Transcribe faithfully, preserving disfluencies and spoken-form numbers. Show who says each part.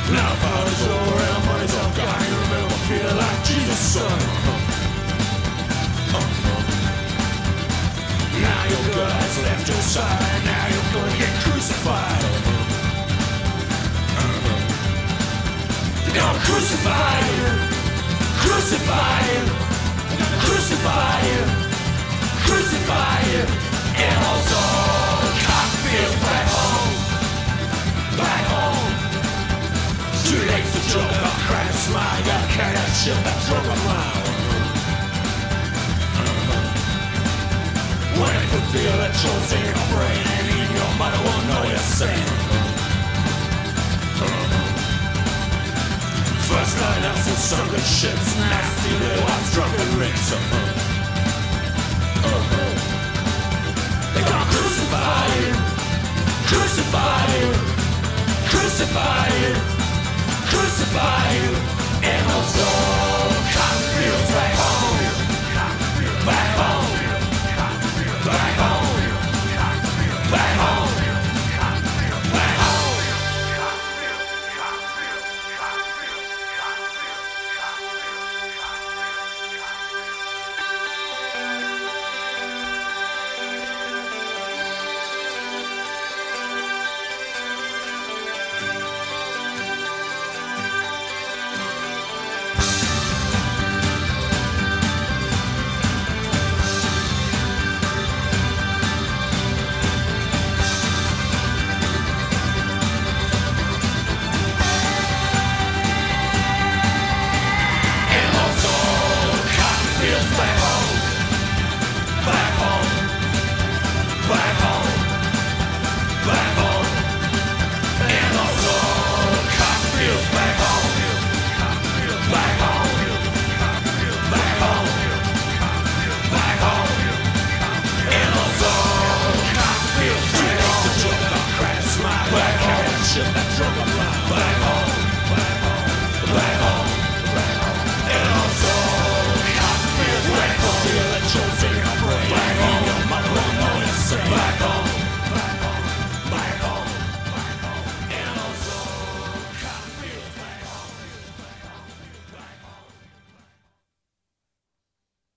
Speaker 1: Now power's over and money's all gone. You remember feel like Jesus' son. Now your girl has left your side. Now you're gonna get crucified. They're gonna crucify you, crucify you, crucify you, crucify you. And also, cock feels back home, back home. Too late to joke about crying to smile. You gotta carry that shit that's drunk around. When I put the electrodes in your brain and in your mother won't know you're sane. First line out some sunken shits, nasty little ass drunken ricks. They gonna crucify you, crucify you, crucify you, crucify you, and also